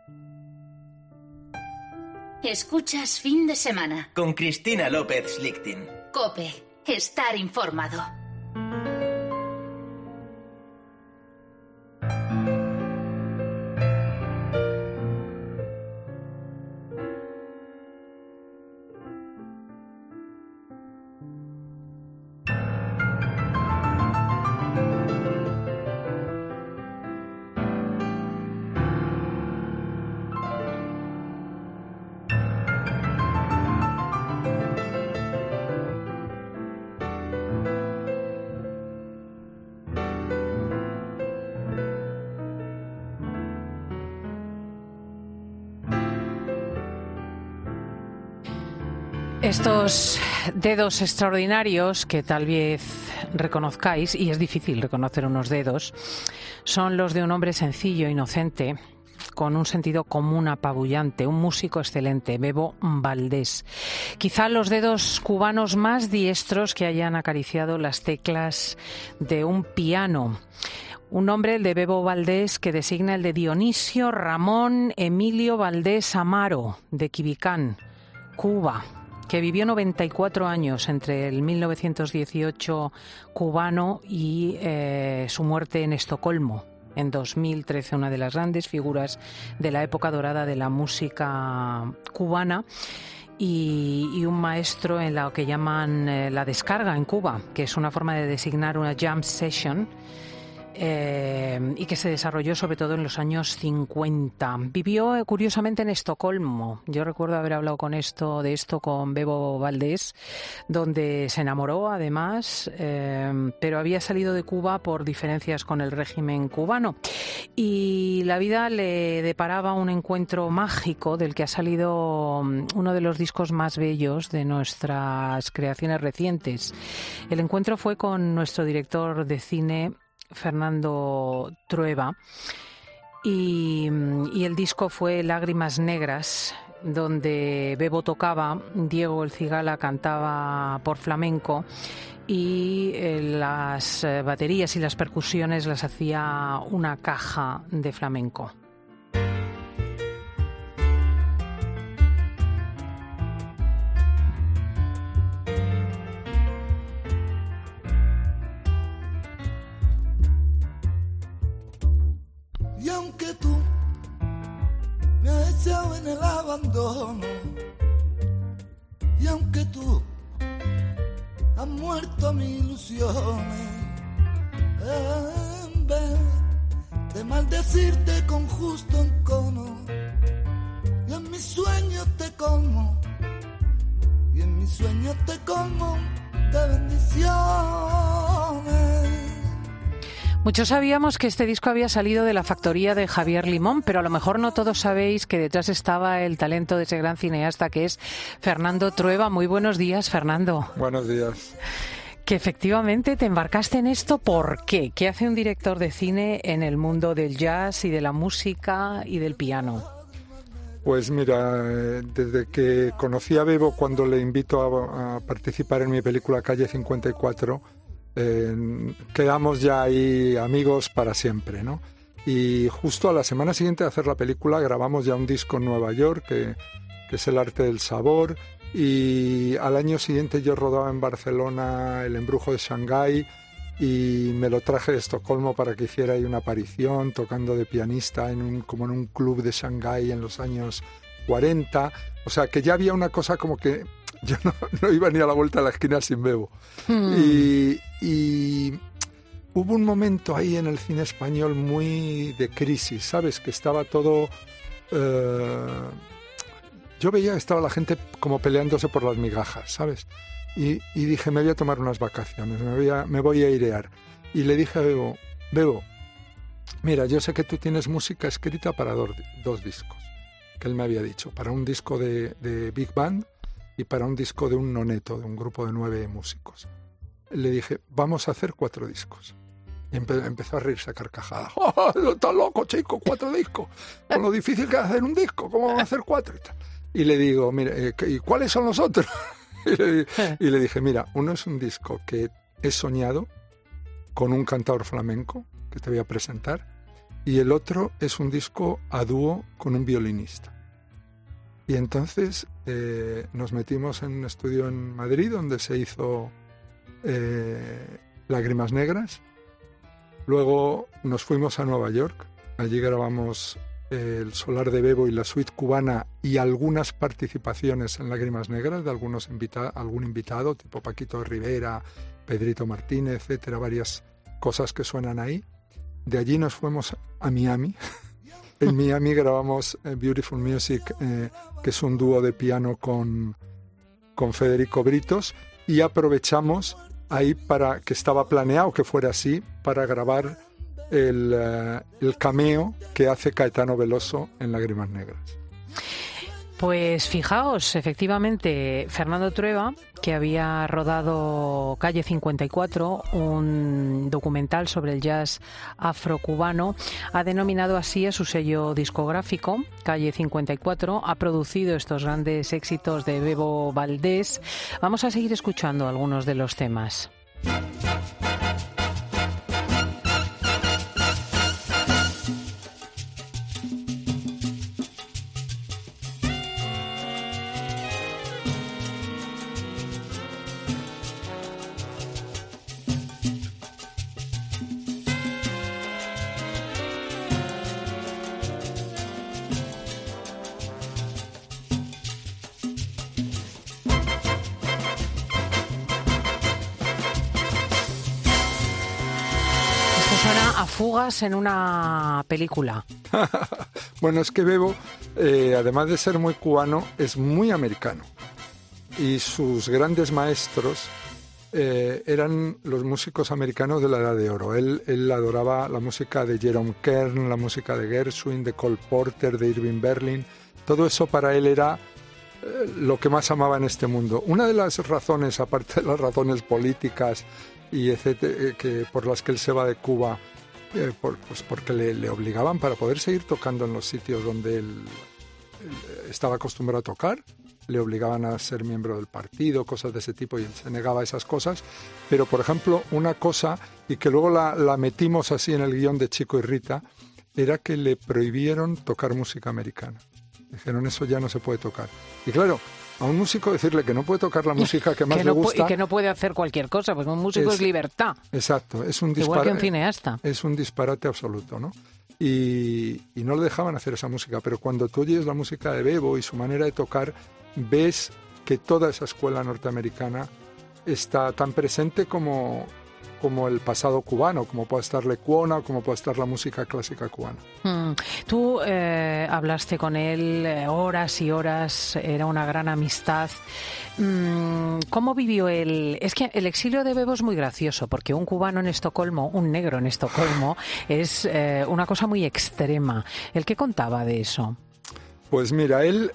Escuchas Fin de Semana. Con Cristina López Schlichting. COPE. Estar informado. Estos dedos extraordinarios que tal vez reconozcáis, y es difícil reconocer unos dedos, son los de un hombre sencillo, inocente, con un sentido común apabullante, un músico excelente, Bebo Valdés. Quizá los dedos cubanos más diestros que hayan acariciado las teclas de un piano. Un nombre, el de Bebo Valdés, que designa el de Dionisio Ramón Emilio Valdés Amaro, de Quibicán, Cuba, que vivió 94 años entre el 1918 cubano y su muerte en Estocolmo en 2013, una de las grandes figuras de la época dorada de la música cubana y un maestro en lo que llaman la descarga en Cuba, que es una forma de designar una jam session, y que se desarrolló sobre todo en los años 50. Vivió curiosamente en Estocolmo. Yo recuerdo haber hablado de esto con Bebo Valdés, donde se enamoró además, pero había salido de Cuba por diferencias con el régimen cubano. Y la vida le deparaba un encuentro mágico del que ha salido uno de los discos más bellos de nuestras creaciones recientes. El encuentro fue con nuestro director de cine, Fernando Trueba, y el disco fue Lágrimas Negras, donde Bebo tocaba, Diego El Cigala cantaba por flamenco y las baterías y las percusiones las hacía una caja de flamenco. Y aunque tú me has echado en el abandono, y aunque tú has muerto mis ilusiones, en vez de maldecirte con justo encono, y en mis sueños te colmo, y en mis sueños te colmo de bendiciones. Muchos sabíamos que este disco había salido de la factoría de Javier Limón, pero a lo mejor no todos sabéis que detrás estaba el talento de ese gran cineasta que es Fernando Trueba. Muy buenos días, Fernando. Buenos días. Que efectivamente te embarcaste en esto, ¿por qué? ¿Qué hace un director de cine en el mundo del jazz y de la música y del piano? Pues mira, desde que conocí a Bebo, cuando le invito a participar en mi película Calle 54, quedamos ya ahí amigos para siempre, ¿no? Y justo a la semana siguiente de hacer la película grabamos ya un disco en Nueva York, que es El Arte del Sabor, y al año siguiente yo rodaba en Barcelona El Embrujo de Shanghái y me lo traje de Estocolmo para que hiciera ahí una aparición tocando de pianista como en un club de Shanghái en los años 40. O sea, que ya había una cosa como que yo no iba ni a la vuelta de la esquina sin Bebo. Y hubo un momento ahí en el cine español muy de crisis, ¿sabes? Que estaba todo... yo veía que estaba la gente como peleándose por las migajas, ¿sabes? Y dije, me voy a tomar unas vacaciones, me voy a airear. Y le dije a Bebo, mira, yo sé que tú tienes música escrita para dos discos, que él me había dicho, para un disco de Big Band y para un disco de un noneto, de un grupo de 9 músicos. Le dije, vamos a hacer 4 discos. Y empezó a reírse a carcajadas. ¡Oh, estás loco, chico! 4 discos. Con lo difícil que es hacer un disco, ¿cómo vamos a hacer 4? Y le digo, mira, ¿y cuáles son los otros? Y le dije, mira, uno es un disco que he soñado con un cantador flamenco, que te voy a presentar, y el otro es un disco a dúo con un violinista. Y entonces nos metimos en un estudio en Madrid donde se hizo Lágrimas Negras. Luego nos fuimos a Nueva York. Allí grabamos El Solar de Bebo y la suite cubana y algunas participaciones en Lágrimas Negras de algún invitado, tipo Paquito Rivera, Pedrito Martínez, etcétera, varias cosas que suenan ahí. De allí nos fuimos a Miami. En Miami grabamos Beautiful Music, que es un dúo de piano con Federico Britos, y aprovechamos ahí para que estaba planeado que fuera así, para grabar el cameo que hace Caetano Veloso en Lágrimas Negras. Pues fijaos, efectivamente, Fernando Trueba, que había rodado Calle 54, un documental sobre el jazz afrocubano, ha denominado así a su sello discográfico, Calle 54, ha producido estos grandes éxitos de Bebo Valdés. Vamos a seguir escuchando algunos de los temas. Suena a fugas en una película. Bueno, es que Bebo, además de ser muy cubano, es muy americano. Y sus grandes maestros eran los músicos americanos de la Edad de Oro. Él adoraba la música de Jerome Kern, la música de Gershwin, de Cole Porter, de Irving Berlin. Todo eso para él era lo que más amaba en este mundo. Una de las razones, aparte de las razones políticas y etcétera, que por las que él se va de Cuba, pues porque le obligaban para poder seguir tocando en los sitios donde él estaba acostumbrado a tocar, le obligaban a ser miembro del partido, cosas de ese tipo, y él se negaba a esas cosas. Pero, por ejemplo, una cosa, y que luego la metimos así en el guión de Chico y Rita, era que le prohibieron tocar música americana. Dijeron, eso ya no se puede tocar. Y claro, a un músico decirle que no puede tocar la música que más le gusta... Y que no puede hacer cualquier cosa, pues un músico es libertad. Exacto, es un disparate. Igual que un cineasta. Es un disparate absoluto, ¿no? Y no le dejaban hacer esa música, pero cuando tú oyes la música de Bebo y su manera de tocar, ves que toda esa escuela norteamericana está tan presente como el pasado cubano, como puede estar Lecuona o como puede estar la música clásica cubana. Tú hablaste con él horas y horas, era una gran amistad. ¿Cómo vivió él? Es que el exilio de Bebo es muy gracioso, porque un cubano en Estocolmo, un negro en Estocolmo, es una cosa muy extrema. ¿El qué contaba de eso? Pues mira, él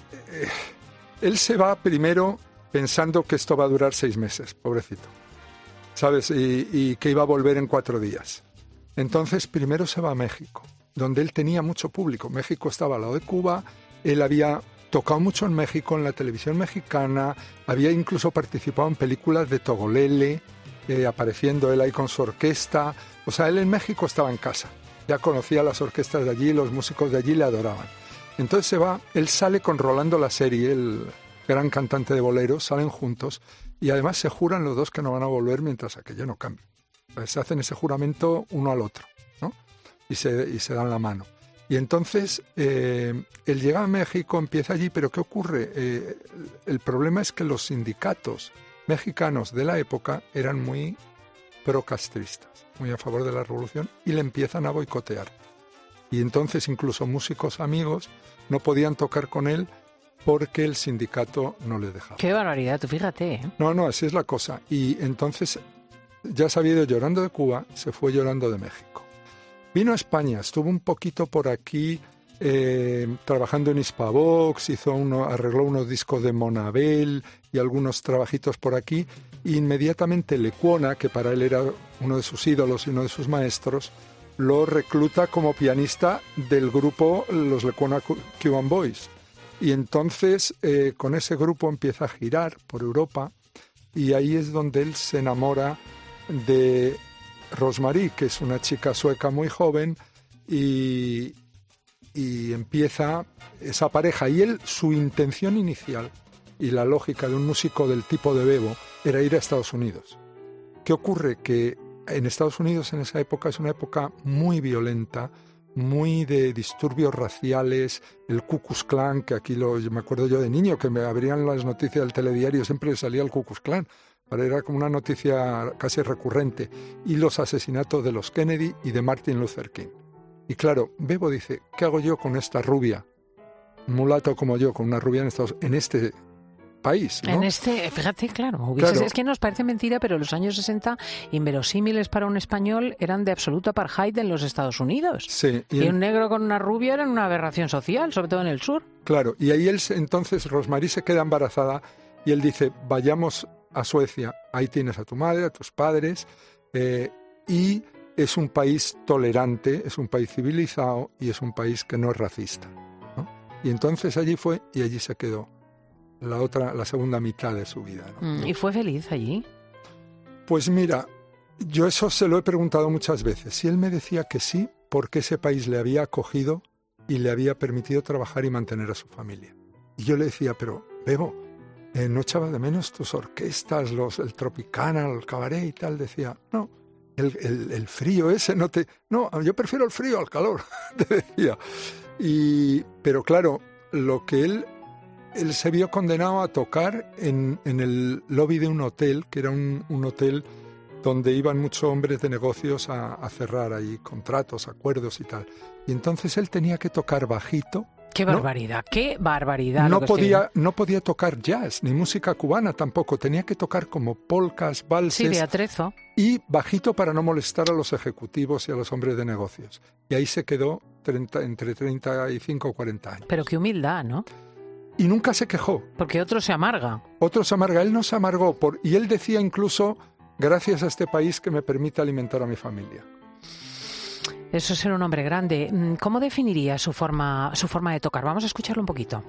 se va primero pensando que esto va a durar 6 meses, pobrecito, ¿sabes? Y que iba a volver en 4 días. Entonces primero se va a México, donde él tenía mucho público. México estaba al lado de Cuba, él había tocado mucho en México, en la televisión mexicana, había incluso participado en películas de Togolele, apareciendo él ahí con su orquesta. O sea, él en México estaba en casa, ya conocía las orquestas de allí, los músicos de allí le adoraban. Entonces se va, él sale con Rolando Lasserie, el gran cantante de boleros, salen juntos y además se juran los dos que no van a volver mientras aquello no cambie. Se hacen ese juramento uno al otro, ¿no? Y se dan la mano. Y entonces él llega a México, empieza allí, pero ¿qué ocurre? El problema es que los sindicatos mexicanos de la época eran muy procastristas, muy a favor de la revolución, y le empiezan a boicotear. Y entonces incluso músicos amigos no podían tocar con él porque el sindicato no les dejaba. ¡Qué barbaridad! Tú fíjate, ¿eh? No, así es la cosa. Y entonces ya se había ido llorando de Cuba, se fue llorando de México. Vino a España, estuvo un poquito por aquí trabajando en Hispavox, arregló unos discos de Monabel y algunos trabajitos por aquí. E inmediatamente Lecuona, que para él era uno de sus ídolos y uno de sus maestros, lo recluta como pianista del grupo los Lecuona Cuban Boys. Y entonces con ese grupo empieza a girar por Europa y ahí es donde él se enamora de Rosemarie, que es una chica sueca muy joven y empieza esa pareja. Y él, su intención inicial y la lógica de un músico del tipo de Bebo era ir a Estados Unidos. ¿Qué ocurre? Que en Estados Unidos en esa época es una época muy violenta, muy de disturbios raciales, el Ku Klux Klan, que aquí me acuerdo yo de niño, que me abrían las noticias del telediario, siempre salía el Ku Klux Klan, era como una noticia casi recurrente, y los asesinatos de los Kennedy y de Martin Luther King. Y claro, Bebo dice, ¿qué hago yo con esta rubia? Un mulato como yo, con una rubia en este país, ¿no? Fíjate, claro, Claro. Es que nos parece mentira, pero los años 60, inverosímiles para un español, eran de absoluto apartheid en los Estados Unidos. Sí, Y un negro con una rubia era una aberración social, sobre todo en el sur. Claro, y ahí entonces Rosmarie se queda embarazada y él dice, vayamos a Suecia, ahí tienes a tu madre, a tus padres, y es un país tolerante, es un país civilizado y es un país que no es racista, ¿no? Y entonces allí fue y allí se quedó la segunda mitad de su vida, ¿no? ¿Y fue feliz allí? Pues mira, yo eso se lo he preguntado muchas veces. Si él me decía que sí, porque ese país le había acogido y le había permitido trabajar y mantener a su familia. Y yo le decía, pero Bebo, ¿no echaba de menos tus orquestas, el Tropicana, el cabaret y tal? Decía, no, el frío ese no te... No, yo prefiero el frío al calor, te decía. Pero claro, lo que él se vio condenado a tocar en el lobby de un hotel, que era un hotel donde iban muchos hombres de negocios a cerrar ahí contratos, acuerdos y tal. Y entonces él tenía que tocar bajito. ¡Qué barbaridad! ¡Qué barbaridad! No podía tocar jazz, ni música cubana tampoco. Tenía que tocar como polcas, valses. Sí, de atrezo. Y bajito para no molestar a los ejecutivos y a los hombres de negocios. Y ahí se quedó entre 35 y 40 años. Pero qué humildad, ¿no? Y nunca se quejó. Porque otro se amarga. Otro se amarga. Él no se amargó. Y él decía incluso, gracias a este país que me permite alimentar a mi familia. Eso es ser un hombre grande. ¿Cómo definiría su forma de tocar? Vamos a escucharlo un poquito.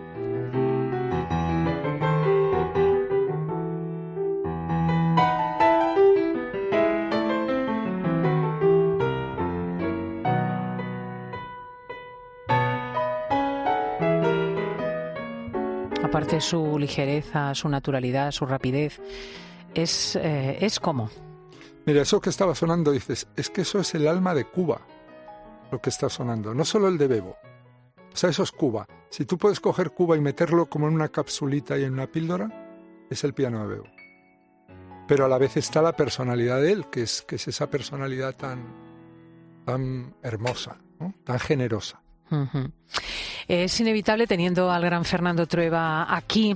Aparte su ligereza, su naturalidad, su rapidez, es como... Mira, eso que estaba sonando, dices, es que eso es el alma de Cuba, lo que está sonando, no solo el de Bebo. O sea, eso es Cuba. Si tú puedes coger Cuba y meterlo como en una capsulita y en una píldora, es el piano de Bebo. Pero a la vez está la personalidad de él, que es esa personalidad tan hermosa, ¿no? Tan generosa. Uh-huh. Es inevitable, teniendo al gran Fernando Trueba aquí,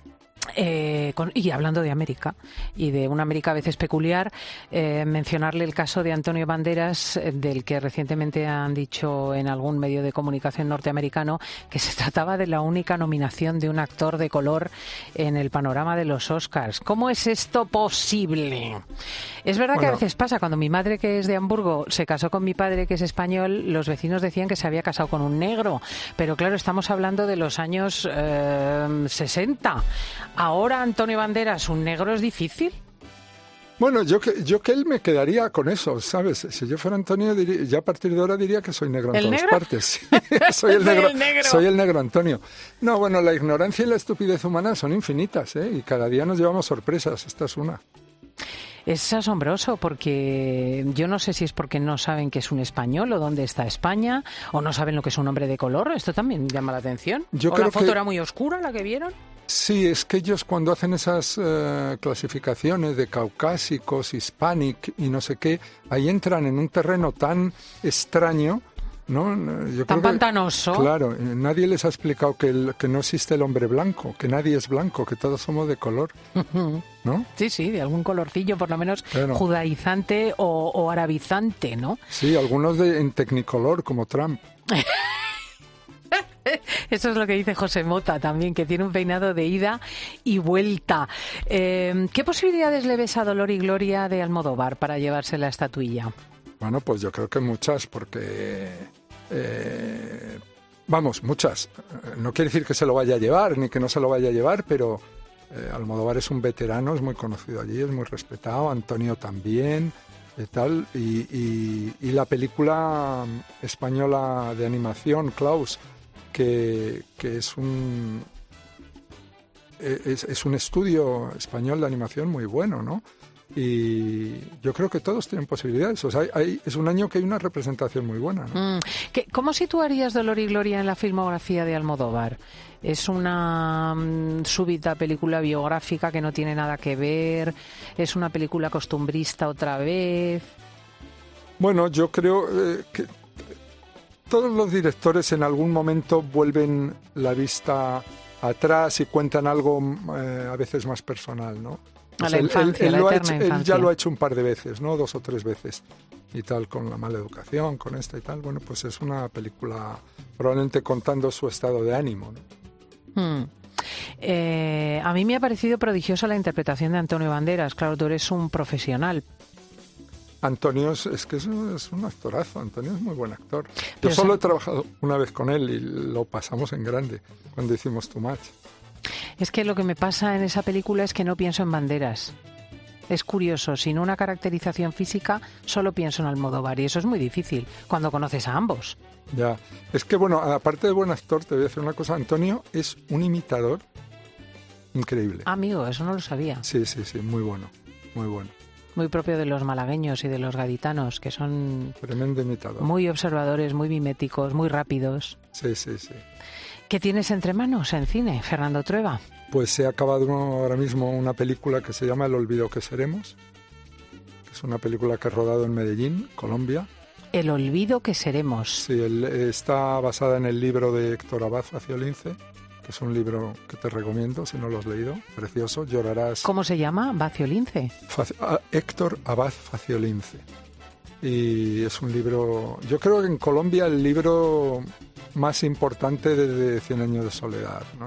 y hablando de América y de una América a veces peculiar, mencionarle el caso de Antonio Banderas, del que recientemente han dicho en algún medio de comunicación norteamericano que se trataba de la única nominación de un actor de color en el panorama de los Oscars. ¿Cómo es esto posible? Es verdad que a veces pasa. Cuando mi madre, que es de Hamburgo, se casó con mi padre, que es español, los vecinos decían que se había casado con un negro, pero claro, estamos hablando de los años 60. Ahora Antonio Banderas, ¿un negro es difícil? Bueno, yo que él me quedaría con eso, ¿sabes? Si yo fuera Antonio, ya a partir de ahora diría que soy negro en todas partes. Soy el negro. Soy el negro Antonio. No, bueno, la ignorancia y la estupidez humana son infinitas, ¿eh? Y cada día nos llevamos sorpresas. Esta es una. Es asombroso, porque yo no sé si es porque no saben que es un español o dónde está España, o no saben lo que es un hombre de color. Esto también llama la atención. Yo ¿O creo la foto que era muy oscura, la que vieron? Sí, es que ellos cuando hacen esas clasificaciones de caucásicos, hispanic y no sé qué, ahí entran en un terreno tan extraño, ¿no? Yo tan creo pantanoso. Claro, nadie les ha explicado que no existe el hombre blanco, que nadie es blanco, que todos somos de color, ¿no? Sí, de algún colorcillo, por lo menos bueno, judaizante o arabizante, ¿no? Sí, algunos en tecnicolor, como Trump. Eso es lo que dice José Mota también, que tiene un peinado de ida y vuelta. ¿Qué posibilidades le ves a Dolor y Gloria de Almodóvar para llevarse la estatuilla? Bueno, pues yo creo que muchas, porque... muchas. No quiere decir que se lo vaya a llevar, ni que no se lo vaya a llevar, pero Almodóvar es un veterano, es muy conocido allí, es muy respetado. Antonio también. y tal, y la película española de animación, Klaus, que es un estudio español de animación muy bueno, ¿no? Y yo creo que todos tienen posibilidades. O sea, es un año que hay una representación muy buena, ¿no? ¿Cómo situarías Dolor y Gloria en la filmografía de Almodóvar? ¿Es una súbita película biográfica que no tiene nada que ver? ¿Es una película costumbrista otra vez? Bueno, yo creo que todos los directores en algún momento vuelven la vista atrás y cuentan algo a veces más personal, ¿no? A la infancia, la eterna infancia. Él ya lo ha hecho un par de veces, ¿no? 2 o 3 veces. Y tal, con La mala educación, con esta y tal. Bueno, pues es una película probablemente contando su estado de ánimo, ¿no? A mí me ha parecido prodigiosa la interpretación de Antonio Banderas. Claro, tú eres un profesional. Antonio es un actorazo. Antonio es muy buen actor. Yo solo he trabajado una vez con él y lo pasamos en grande cuando hicimos Too Much. Es que lo que me pasa en esa película es que no pienso en Banderas. Es curioso, sin una caracterización física solo pienso en Almodóvar y eso es muy difícil cuando conoces a ambos. Ya, es que bueno, aparte de buen actor, te voy a decir una cosa, Antonio es un imitador increíble. Amigo, eso no lo sabía. Sí, muy bueno, muy bueno. Muy propio de los malagueños y de los gaditanos, que son tremendo imitador. Muy observadores, muy miméticos, muy rápidos. Sí. ¿Qué tienes entre manos en cine, Fernando Trueba? Pues se ha acabado ahora mismo una película que se llama El olvido que seremos, que es una película que he rodado en Medellín, Colombia. El olvido que seremos. Sí, está basada en el libro de Héctor Abad Faciolince, que es un libro que te recomiendo si no lo has leído, precioso, llorarás. ¿Cómo se llama? ¿Faciolince? Héctor Abad Faciolince. Y es un libro, yo creo que en Colombia el libro más importante desde 100 años de soledad, ¿no?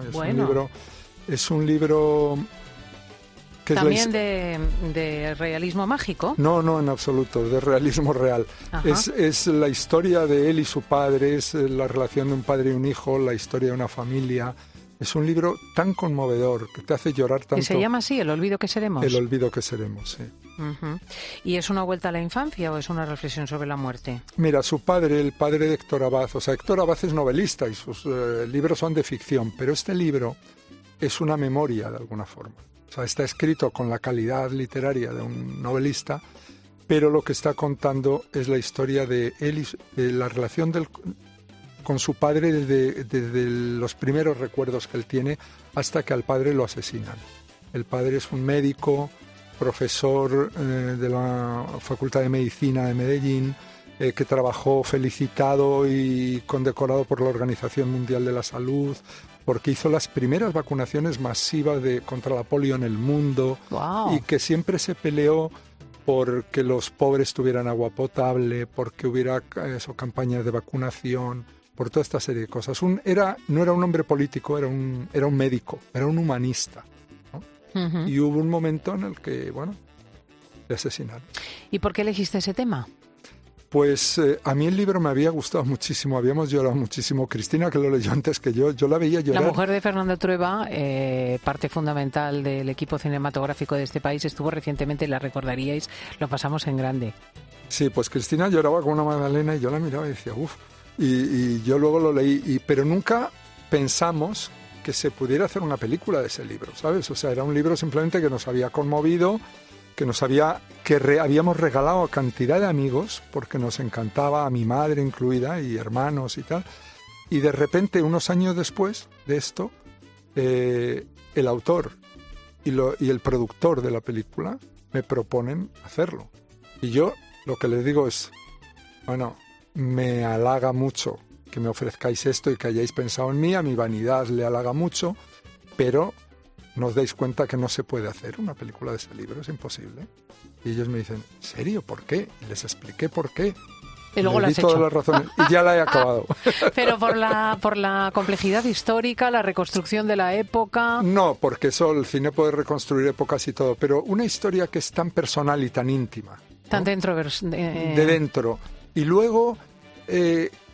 Es un libro que ¿también de realismo mágico? No, en absoluto, de realismo real. Es la historia de él y su padre, es la relación de un padre y un hijo, la historia de una familia. Es un libro tan conmovedor que te hace llorar tanto. ¿Y se llama así, El olvido que seremos? El olvido que seremos, sí. ¿Y es una vuelta a la infancia o es una reflexión sobre la muerte? Mira, su padre, el padre de Héctor Abad, o sea, Héctor Abad es novelista y sus libros son de ficción, pero este libro es una memoria de alguna forma. O sea, está escrito con la calidad literaria de un novelista, pero lo que está contando es la historia de él y de la relación con su padre desde los primeros recuerdos que él tiene hasta que al padre lo asesinan. El padre es un médico, profesor de la Facultad de Medicina de Medellín, que trabajó felicitado y condecorado por la Organización Mundial de la Salud, porque hizo las primeras vacunaciones masivas contra la polio en el mundo. ¡Wow! Y que siempre se peleó porque los pobres tuvieran agua potable, porque hubiera campañas de vacunación, por toda esta serie de cosas. No era un hombre político, era un médico, era un humanista, ¿no? Y hubo un momento en el que, le asesinaron. ¿Y por qué elegiste ese tema? Pues a mí el libro me había gustado muchísimo, habíamos llorado muchísimo. Cristina, que lo leyó antes que yo la veía llorar. La mujer de Fernando Trueba, parte fundamental del equipo cinematográfico de este país, estuvo recientemente, la recordaríais, lo pasamos en grande. Sí, pues Cristina lloraba con una magdalena y yo la miraba y decía, uff. Y yo luego lo leí, pero nunca pensamos que se pudiera hacer una película de ese libro, ¿sabes? O sea, era un libro simplemente que nos había conmovido, que habíamos regalado a cantidad de amigos, porque nos encantaba, a mi madre incluida, y hermanos y tal. Y de repente, unos años después de esto, el autor y el productor de la película me proponen hacerlo. Y yo lo que les digo es, me halaga mucho que me ofrezcáis esto y que hayáis pensado en mí, a mi vanidad le halaga mucho, pero no os dais cuenta que no se puede hacer una película de ese libro, es imposible. Y ellos me dicen, ¿en serio? ¿Por qué? Y les expliqué por qué. Y luego la has hecho. Todas las razones y ya la he acabado. Pero por la complejidad histórica, la reconstrucción de la época. No, porque el cine puede reconstruir épocas y todo, pero una historia que es tan personal y tan íntima, ¿no? Tan dentro de dentro. Y luego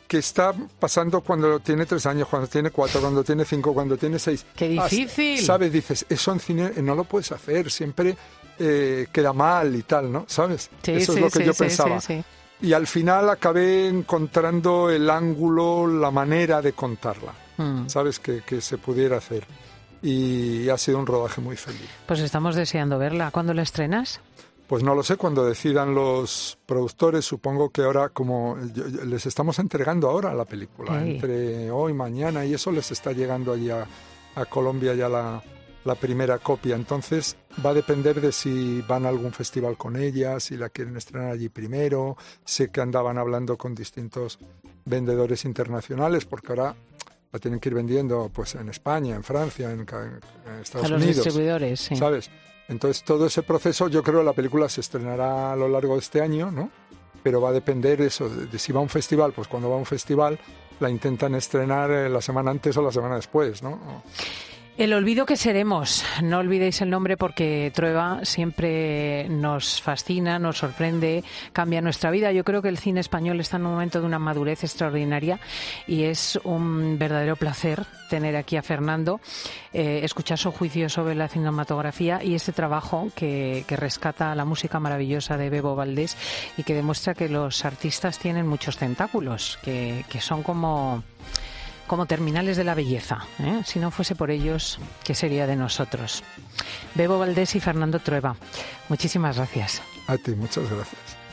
que está pasando cuando tiene 3 años, cuando tiene 4, cuando tiene 5, cuando tiene 6. ¡Qué difícil! ¿Sabes? Dices, eso en cine no lo puedes hacer, siempre queda mal y tal, ¿no? ¿Sabes? Sí, eso es lo que yo pensaba. Sí. Y al final acabé encontrando el ángulo, la manera de contarla, ¿sabes? Que se pudiera hacer. Y ha sido un rodaje muy feliz. Pues estamos deseando verla. ¿Cuándo la estrenas? Pues no lo sé, cuando decidan los productores, supongo que ahora, como les estamos entregando ahora la película, entre hoy y mañana, y eso les está llegando allí a Colombia ya la primera copia. Entonces va a depender de si van a algún festival con ella, si la quieren estrenar allí primero. Sé que andaban hablando con distintos vendedores internacionales, porque ahora la tienen que ir vendiendo pues en España, en Francia, en Estados Unidos. A los distribuidores, sí. ¿Sabes? Entonces, todo ese proceso, yo creo que la película se estrenará a lo largo de este año, ¿no? Pero va a depender eso, de si va a un festival, pues cuando va a un festival la intentan estrenar la semana antes o la semana después, ¿no? El olvido que seremos. No olvidéis el nombre porque Trueba siempre nos fascina, nos sorprende, cambia nuestra vida. Yo creo que el cine español está en un momento de una madurez extraordinaria y es un verdadero placer tener aquí a Fernando, escuchar su juicio sobre la cinematografía y este trabajo que rescata la música maravillosa de Bebo Valdés y que demuestra que los artistas tienen muchos tentáculos, que son como terminales de la belleza, ¿eh? Si no fuese por ellos, ¿qué sería de nosotros? Bebo Valdés y Fernando Trueba, muchísimas gracias. A ti, muchas gracias.